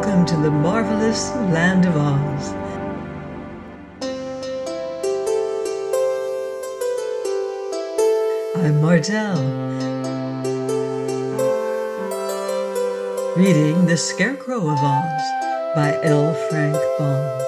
Welcome to the marvelous land of Oz. I'm Martell, reading The Scarecrow of Oz by L. Frank Baum.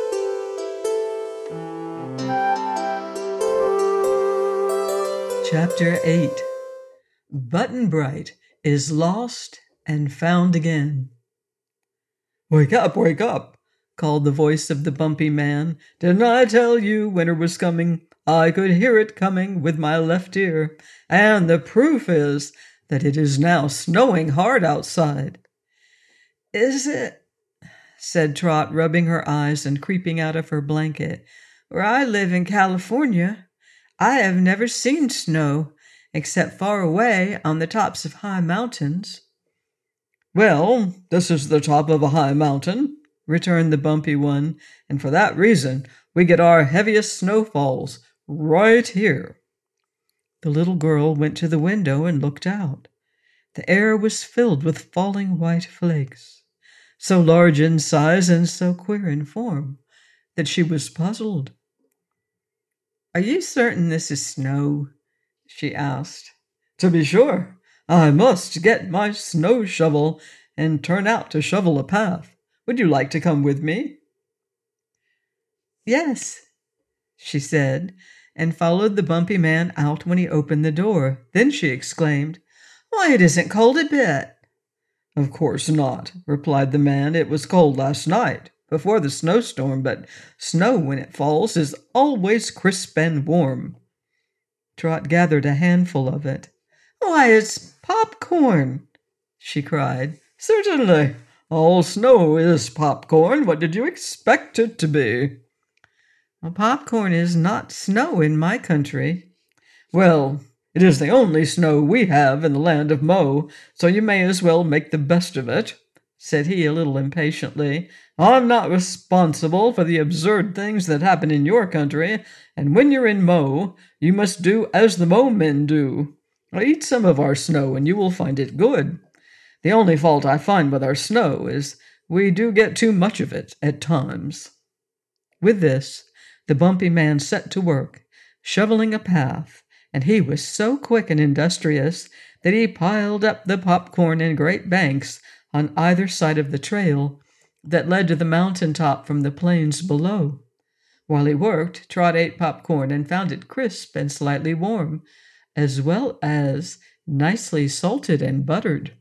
Chapter 8. Button-Bright is lost and found again. "Wake up," called the voice of the bumpy man. "Didn't I tell you winter was coming? I could hear it coming with my left ear, and the proof is that it is now snowing hard outside." "Is it?" said Trot, rubbing her eyes and creeping out of her blanket. "Where I live in California, I have never seen snow, except far away on the tops of high mountains." "Well, this is the top of a high mountain," returned the bumpy one, "and for that reason we get our heaviest snowfalls right here." The little girl went to the window and looked out. The air was filled with falling white flakes, so large in size and so queer in form that she was puzzled. "Are you certain this is snow?" she asked. "To be sure. I must get my snow shovel and turn out to shovel a path. Would you like to come with me?" "Yes," she said, and followed the bumpy man out when he opened the door. Then she exclaimed, "Why, it isn't cold a bit." "Of course not," replied the man. "It was cold last night, before the snowstorm, but snow, when it falls, is always crisp and warm." Trot gathered a handful of it. "Why, it's popcorn!" she cried. "Certainly. All snow is popcorn. What did you expect it to be?" "Well, popcorn is not snow in my country." "Well, it is the only snow we have in the land of Mo, so you may as well make the best of it," said he a little impatiently. "I'm not responsible for the absurd things that happen in your country, and when you're in Mo, you must do as the Mo men do. Eat some of our snow and you will find it good. The only fault I find with our snow is we do get too much of it at times." With this, the bumpy man set to work, shoveling a path, and he was so quick and industrious that he piled up the popcorn in great banks on either side of the trail that led to the mountain top from the plains below. While he worked, Trot ate popcorn and found it crisp and slightly warm, as well as nicely salted and buttered.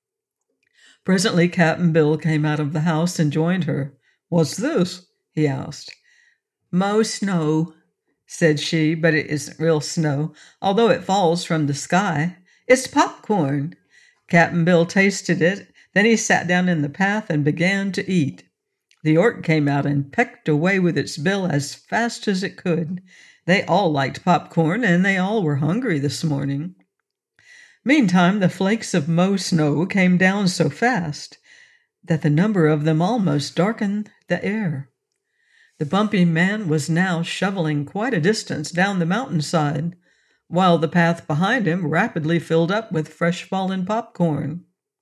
Presently Cap'n Bill came out of the house and joined her. "What's this?" he asked. "Mo snow," said she, "but it isn't real snow, although it falls from the sky. It's popcorn." Cap'n Bill tasted it, then he sat down in the path and began to eat. The Orc came out and pecked away with its bill as fast as it could. They all liked popcorn, and they all were hungry this morning. Meantime, the flakes of Mo snow came down so fast that the number of them almost darkened the air. The bumpy man was now shoveling quite a distance down the mountainside, while the path behind him rapidly filled up with fresh-fallen popcorn.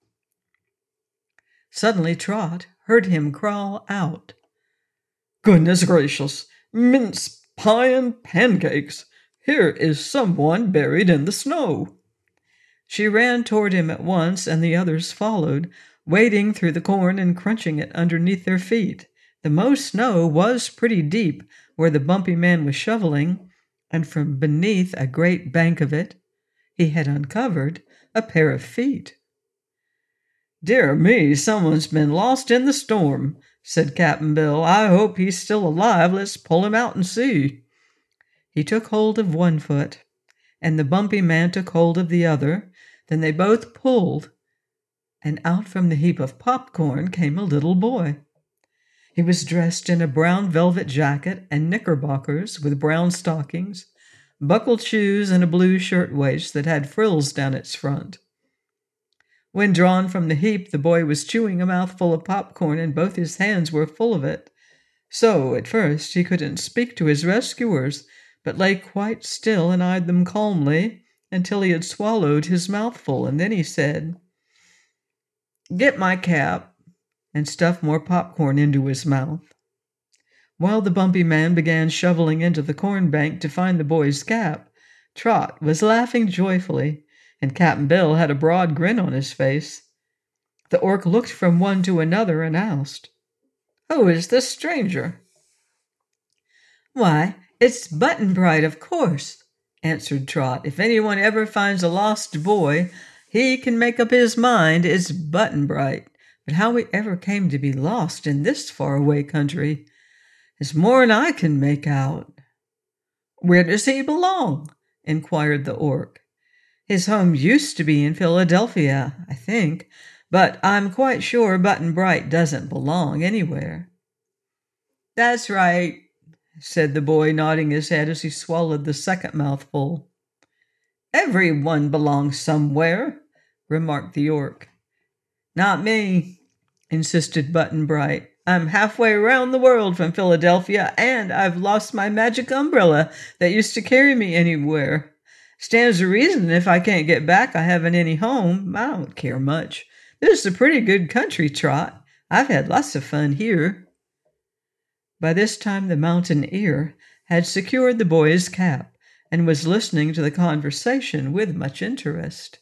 Suddenly Trot heard him crawl out. "Goodness gracious! Mince pie and pancakes! Here is someone buried in the snow!" She ran toward him at once, and the others followed, wading through the corn and crunching it underneath their feet. The Mo snow was pretty deep where the bumpy man was shoveling, and from beneath a great bank of it he had uncovered a pair of feet. "Dear me, someone's been lost in the storm," said Cap'n Bill. "I hope he's still alive. Let's pull him out and see." He took hold of one foot, and the bumpy man took hold of the other. Then they both pulled, and out from the heap of popcorn came a little boy. He was dressed in a brown velvet jacket and knickerbockers with brown stockings, buckled shoes, and a blue shirtwaist that had frills down its front. When drawn from the heap, the boy was chewing a mouthful of popcorn, and both his hands were full of it. So, at first, he couldn't speak to his rescuers, but lay quite still and eyed them calmly until he had swallowed his mouthful, and then he said, "Get my cap." and stuffed more popcorn into his mouth. While the bumpy man began shoveling into the corn bank to find the boy's cap, Trot was laughing joyfully, and Cap'n Bill had a broad grin on his face. The orc looked from one to another and asked, "Who is this stranger?" "Why, it's Button-Bright, of course," answered Trot. "If anyone ever finds a lost boy, he can make up his mind it's Button-Bright. But how we ever came to be lost in this far-away country is more'n I can make out." "Where does he belong?" inquired the orc. "His home used to be in Philadelphia, I think, but I'm quite sure Button-Bright doesn't belong anywhere." "That's right," said the boy, nodding his head as he swallowed the second mouthful. "Everyone belongs somewhere," remarked the orc. "Not me," insisted Button-Bright. "I'm halfway around the world from Philadelphia, and I've lost my magic umbrella that used to carry me anywhere. Stands to reason if I can't get back I haven't any home. I don't care much. This is a pretty good country, Trot. I've had lots of fun here." By this time the mountain ear had secured the boy's cap and was listening to the conversation with much interest.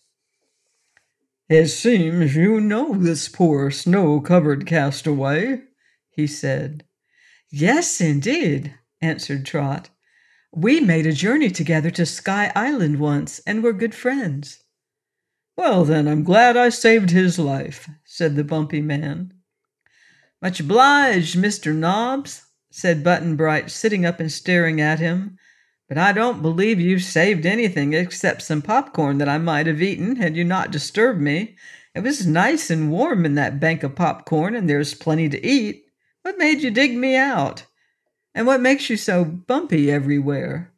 "It seems you know this poor snow-covered castaway," he said. "Yes, indeed," answered Trot. "We made a journey together to Sky Island once, and we're good friends." "Well, then, I'm glad I saved his life," said the bumpy man. "Much obliged, Mr. Nobbs," said Button-Bright, sitting up and staring at him. "But I don't believe you've saved anything except some popcorn that I might have eaten had you not disturbed me. It was nice and warm in that bank of popcorn, and there's plenty to eat. What made you dig me out? And what makes you so bumpy everywhere?"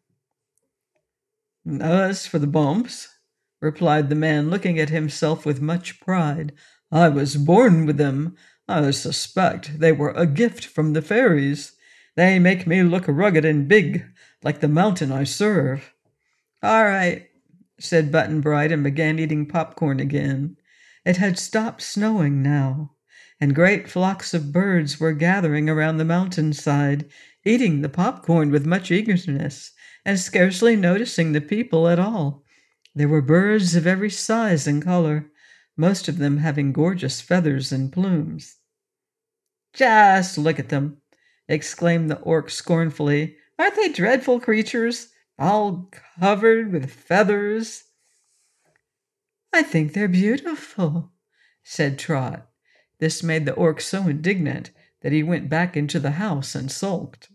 "As for the bumps," replied the man, looking at himself with much pride, "I was born with them. I suspect they were a gift from the fairies. They make me look rugged and big, like the mountain I serve." "All right," said Button-Bright, and began eating popcorn again. It had stopped snowing now, and great flocks of birds were gathering around the mountainside, eating the popcorn with much eagerness, and scarcely noticing the people at all. There were birds of every size and color, most of them having gorgeous feathers and plumes. "Just look at them!" exclaimed the orc scornfully. "Aren't they dreadful creatures, all covered with feathers?" "I think they're beautiful," said Trot. This made the orc so indignant that he went back into the house and sulked.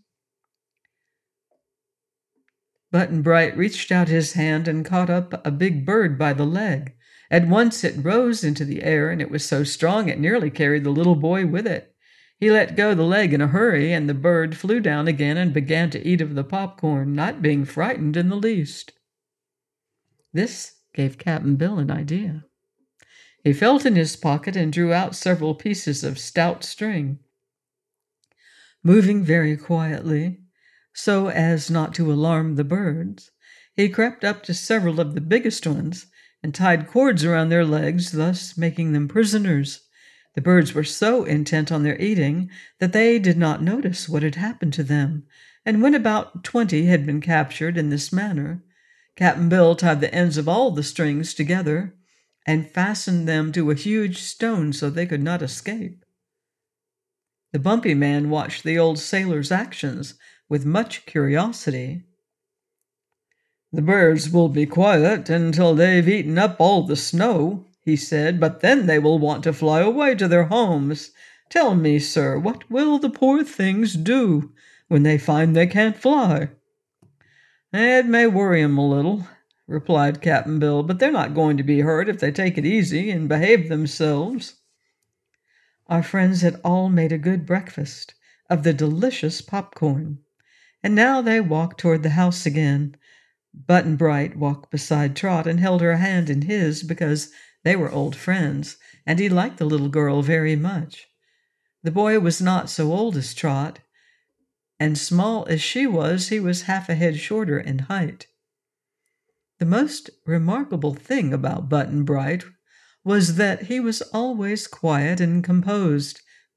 Button-Bright reached out his hand and caught up a big bird by the leg. At once it rose into the air, and it was so strong it nearly carried the little boy with it. He let go the leg in a hurry, and the bird flew down again and began to eat of the popcorn, not being frightened in the least. This gave Cap'n Bill an idea. He felt in his pocket and drew out several pieces of stout string. Moving very quietly, so as not to alarm the birds, he crept up to several of the biggest ones and tied cords around their legs, thus making them prisoners. The birds were so intent on their eating that they did not notice what had happened to them, and when about 20 had been captured in this manner, Cap'n Bill tied the ends of all the strings together and fastened them to a huge stone so they could not escape. The bumpy man watched the old sailor's actions with much curiosity. "The birds will be quiet until they've eaten up all the snow," he said, "but then they will want to fly away to their homes. Tell me, sir, what will the poor things do when they find they can't fly?" "It may worry 'em a little," replied Cap'n Bill, "but they're not going to be hurt if they take it easy and behave themselves." Our friends had all made a good breakfast of the delicious popcorn, and now they walked toward the house again. Button-Bright walked beside Trot and held her hand in his because they were old friends, and he liked the little girl very much. The boy was not so old as Trot, and small as she was, he was half a head shorter in height. The most remarkable thing about Button-Bright was that he was always quiet and composed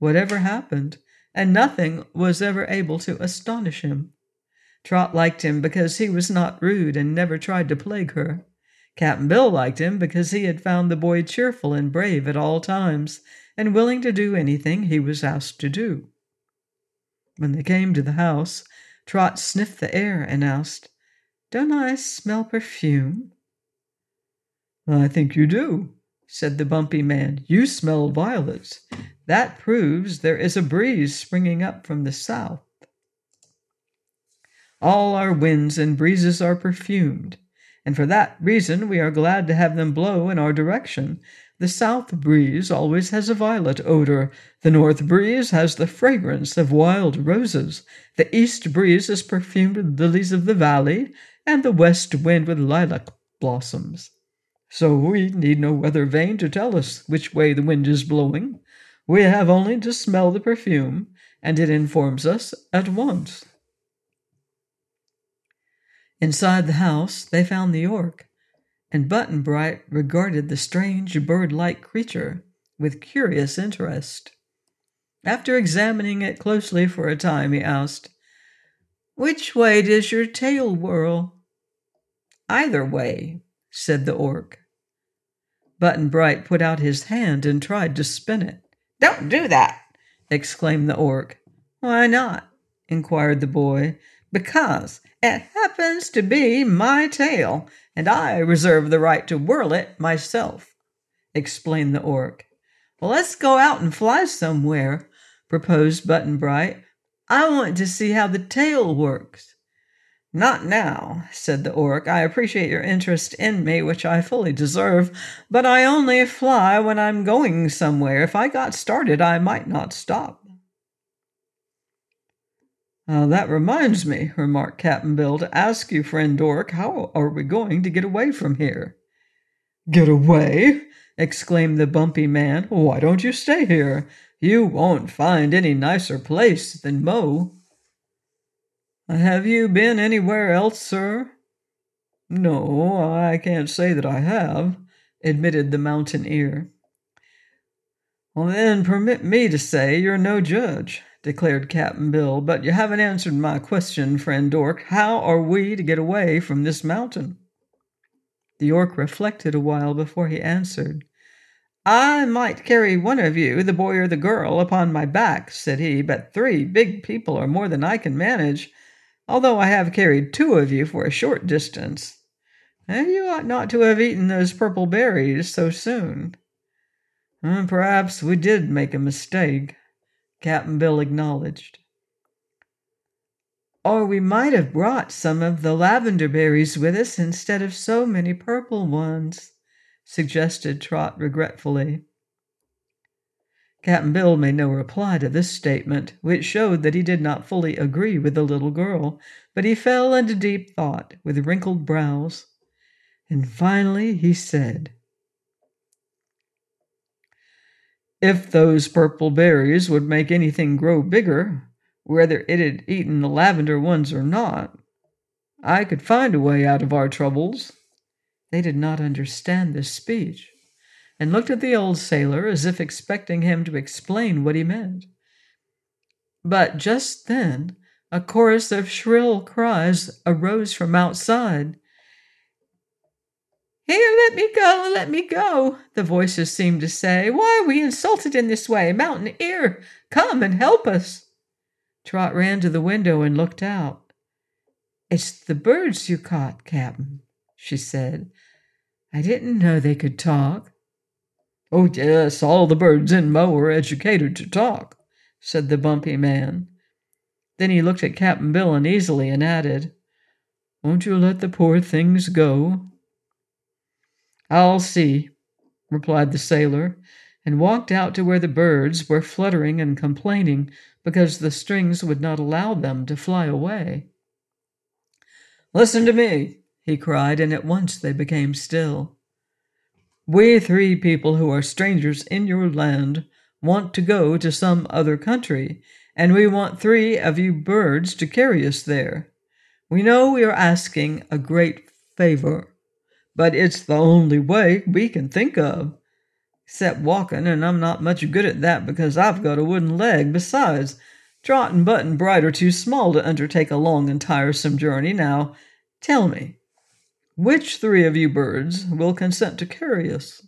whatever happened, and nothing was ever able to astonish him. Trot liked him because he was not rude and never tried to plague her. Cap'n Bill liked him because he had found the boy cheerful and brave at all times, and willing to do anything he was asked to do. When they came to the house, Trot sniffed the air and asked, "Don't I smell perfume?" "I think you do," said the bumpy man. "You smell violets. That proves there is a breeze springing up from the south." All our winds and breezes are perfumed, and for that reason we are glad to have them blow in our direction. The south breeze always has a violet odor. The north breeze has the fragrance of wild roses. The east breeze is perfumed with lilies of the valley, and the west wind with lilac blossoms. So we need no weather vane to tell us which way the wind is blowing. We have only to smell the perfume, and it informs us at once. Inside the house, they found the York, and Button-Bright regarded the strange bird-like creature with curious interest. After examining it closely for a time, he asked, "Which way does your tail whirl?" "Either way," said the Orc. Button-Bright put out his hand and tried to spin it. "Don't do that!" exclaimed the Orc. "Why not?" inquired the boy. "Because it happens to be my tail, and I reserve the right to whirl it myself," explained the Orc. "Well, let's go out and fly somewhere," proposed Button-Bright. "I want to see how the tail works." "Not now," said the Orc. "I appreciate your interest in me, which I fully deserve, but I only fly when I'm going somewhere. If I got started, I might not stop." "That reminds me," remarked Cap'n Bill, "to ask you, friend Orc, how are we going to get away from here?" "Get away?" exclaimed the bumpy man. "Why don't you stay here? You won't find any nicer place than Mo." "Have you been anywhere else, sir?" "No, I can't say that I have," admitted the mountaineer. "Well, then permit me to say you're no judge," declared Cap'n Bill. "But you haven't answered my question, friend Orc. How are we to get away from this mountain?" The Orc reflected a while before he answered. "I might carry one of you, the boy or the girl, upon my back," said he, "but 3 big people are more than I can manage, although I have carried 2 of you for a short distance. You ought not to have eaten those purple berries so soon." "Perhaps we did make a mistake," Cap'n Bill acknowledged. "Or we might have brought some of the lavender berries with us instead of so many purple ones," suggested Trot regretfully. Cap'n Bill made no reply to this statement, which showed that he did not fully agree with the little girl, but he fell into deep thought with wrinkled brows. And finally he said, "If those purple berries would make anything grow bigger, whether it had eaten the lavender ones or not, I could find a way out of our troubles." They did not understand this speech, and looked at the old sailor as if expecting him to explain what he meant. But just then a chorus of shrill cries arose from outside. "Here, let me go," the voices seemed to say. "Why are we insulted in this way? Mountaineer, come and help us." Trot ran to the window and looked out. "It's the birds you caught, Cap'n," she said. "I didn't know they could talk." "Oh, yes, all the birds in Mo are educated to talk," said the bumpy man. Then he looked at Cap'n Bill uneasily and added, "Won't you let the poor things go?" "I'll see," replied the sailor, and walked out to where the birds were fluttering and complaining because the strings would not allow them to fly away. "Listen to me," he cried, and at once they became still. "We 3 people who are strangers in your land want to go to some other country, and we want 3 of you birds to carry us there. We know we are asking a great favor, but it's the only way we can think of. except walking, and I'm not much good at that because I've got a wooden leg. Besides, Trot and Button Bright are too small to undertake a long and tiresome journey. Now, tell me, which three of you birds will consent to carry us?"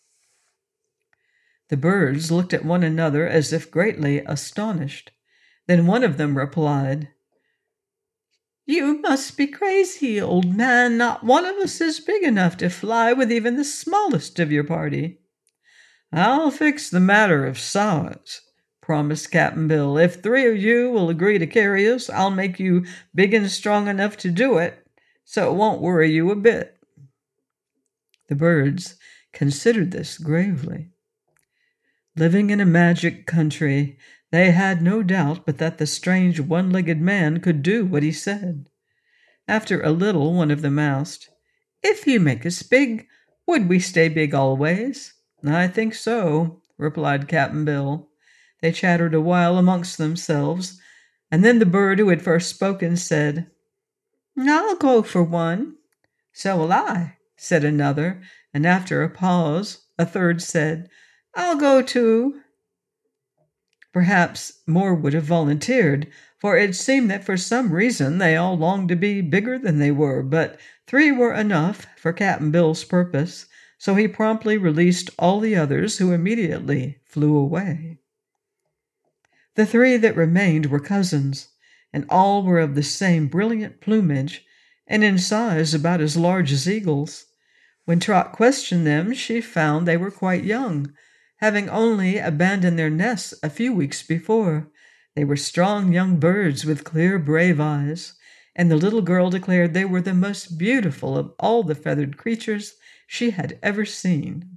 The birds looked at one another as if greatly astonished. Then one of them replied, "You must be crazy, old man. Not one of us is big enough to fly with even the smallest of your party." "I'll fix the matter of size," promised Cap'n Bill. "If three of you will agree to carry us, I'll make you big and strong enough to do it, so it won't worry you a bit." The birds considered this gravely. Living in a magic country, they had no doubt but that the strange one-legged man could do what he said. After a little, one of them asked, "If you make us big, would we stay big always?" "I think so," replied Cap'n Bill. They chattered a while amongst themselves, and then the bird who had first spoken said, "I'll go for one." "So will I," said another, and after a pause, a third said, "I'll go too." Perhaps more would have volunteered, for it seemed that for some reason they all longed to be bigger than they were, but three were enough for Cap'n Bill's purpose, so he promptly released all the others, who immediately flew away. The three that remained were cousins, and all were of the same brilliant plumage, and in size about as large as eagles. When Trot questioned them, she found they were quite young, having only abandoned their nests a few weeks before. They were strong young birds with clear, brave eyes, and the little girl declared they were the most beautiful of all the feathered creatures she had ever seen.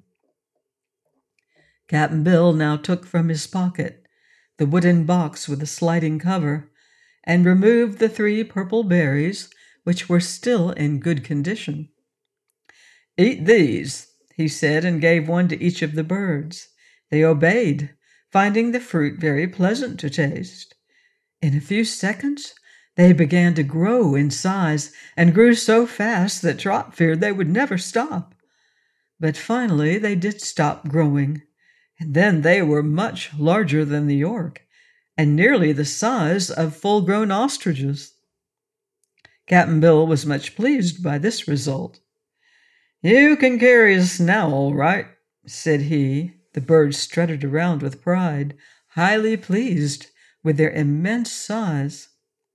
Cap'n Bill now took from his pocket the wooden box with the sliding cover and removed the 3 purple berries, which were still in good condition. "Eat these," he said, and gave one to each of the birds. They obeyed, finding the fruit very pleasant to taste. In a few seconds, they began to grow in size and grew so fast that Trot feared they would never stop. But finally they did stop growing, and then they were much larger than the York, and nearly the size of full-grown ostriches. Cap'n Bill was much pleased by this result. "You can carry us now, all right," said he. The birds strutted around with pride, highly pleased with their immense size.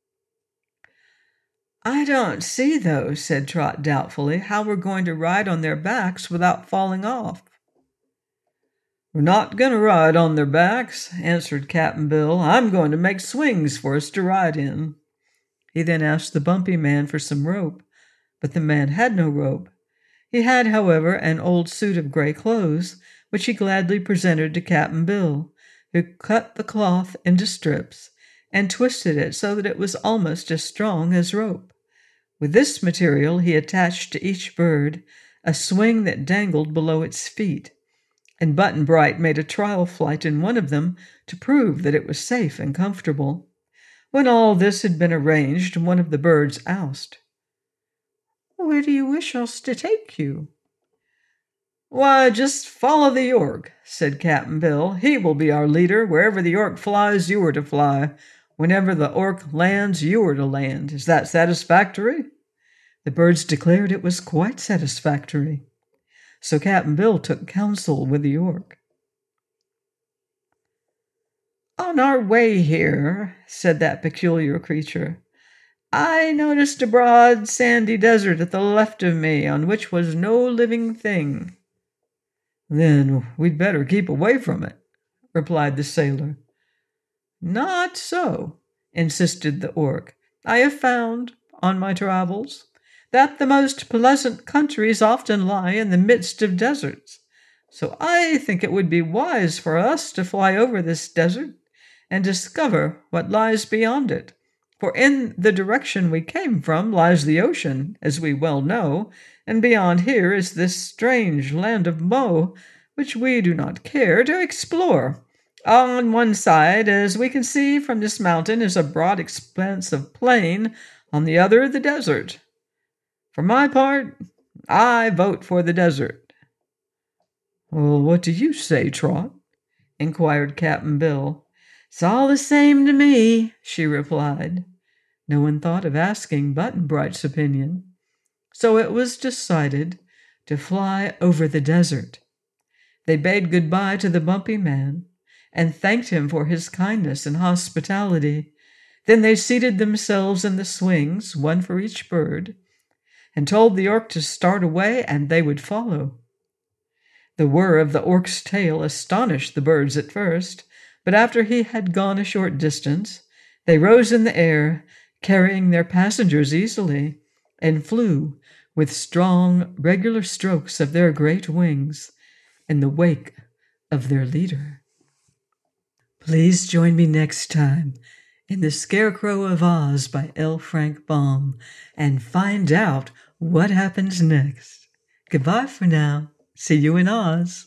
"I don't see, though," said Trot doubtfully, "how we're going to ride on their backs without falling off." "We're not going to ride on their backs," answered Cap'n Bill. "I'm going to make swings for us to ride in." He then asked the bumpy man for some rope, but the man had no rope. He had, however, an old suit of gray clothes, which he gladly presented to Cap'n Bill, who cut the cloth into strips and twisted it so that it was almost as strong as rope. With this material he attached to each bird a swing that dangled below its feet, and Button Bright made a trial flight in one of them to prove that it was safe and comfortable. When all this had been arranged, one of the birds asked, "Where do you wish us to take you?" "Why, just follow the York," said Cap'n Bill. "He will be our leader. Wherever the York flies, you are to fly. Whenever the York lands, you are to land. Is that satisfactory?" The birds declared it was quite satisfactory. So Cap'n Bill took counsel with the York. "On our way here," said that peculiar creature, "I noticed a broad, sandy desert at the left of me, on which was no living thing." "Then we'd better keep away from it," replied the sailor. "Not so," insisted the Orc. "I have found, on my travels, that the most pleasant countries often lie in the midst of deserts. So I think it would be wise for us to fly over this desert and discover what lies beyond it. For in the direction we came from lies the ocean, as we well know, and beyond here is this strange land of Mo, which we do not care to explore. On one side, as we can see from this mountain, is a broad expanse of plain, on the other the desert. For my part, I vote for the desert." Well, what do you say, Trot? Inquired Cap'n Bill. It's all the same to me, she replied. No one thought of asking Button Bright's opinion, so it was decided to fly over the desert. They bade goodbye to the Bumpy Man and thanked him for his kindness and hospitality. Then they seated themselves in the swings, one for each bird, and told the Orc to start away and they would follow. The whir of the Orc's tail astonished the birds at first, but after he had gone a short distance, they rose in the air, carrying their passengers easily, and flew with strong, regular strokes of their great wings in the wake of their leader. Please join me next time in The Scarecrow of Oz by L. Frank Baum and find out what happens next. Goodbye for now. See you in Oz.